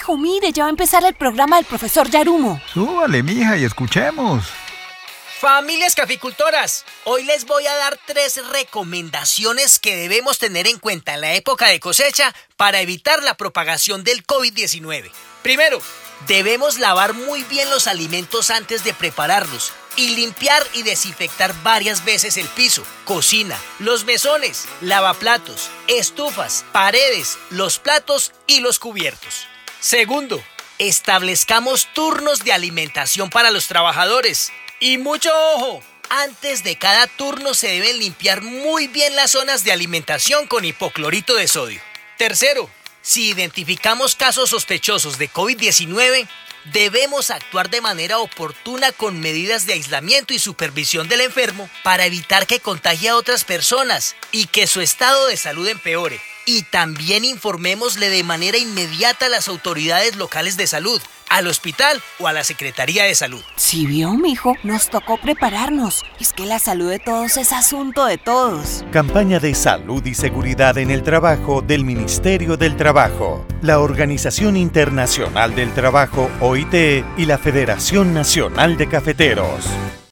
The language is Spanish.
Hijo, mire, ya va a empezar el programa del profesor Yarumo. Súbale, mija, y escuchemos. Familias caficultoras, hoy les voy a dar 3 recomendaciones que debemos tener en cuenta en la época de cosecha para evitar la propagación del COVID-19. Primero, debemos lavar muy bien los alimentos antes de prepararlos y limpiar y desinfectar varias veces el piso, cocina, los mesones, lavaplatos, estufas, paredes, los platos y los cubiertos. Segundo, establezcamos turnos de alimentación para los trabajadores. Y mucho ojo, antes de cada turno se deben limpiar muy bien las zonas de alimentación con hipoclorito de sodio. Tercero, si identificamos casos sospechosos de COVID-19, debemos actuar de manera oportuna con medidas de aislamiento y supervisión del enfermo para evitar que contagie a otras personas y que su estado de salud empeore. Y también informémosle de manera inmediata a las autoridades locales de salud, al hospital o a la Secretaría de Salud. ¿Sí vio, mijo? Nos tocó prepararnos. Es que la salud de todos es asunto de todos. Campaña de salud y seguridad en el trabajo del Ministerio del Trabajo, la Organización Internacional del Trabajo, OIT, y la Federación Nacional de Cafeteros.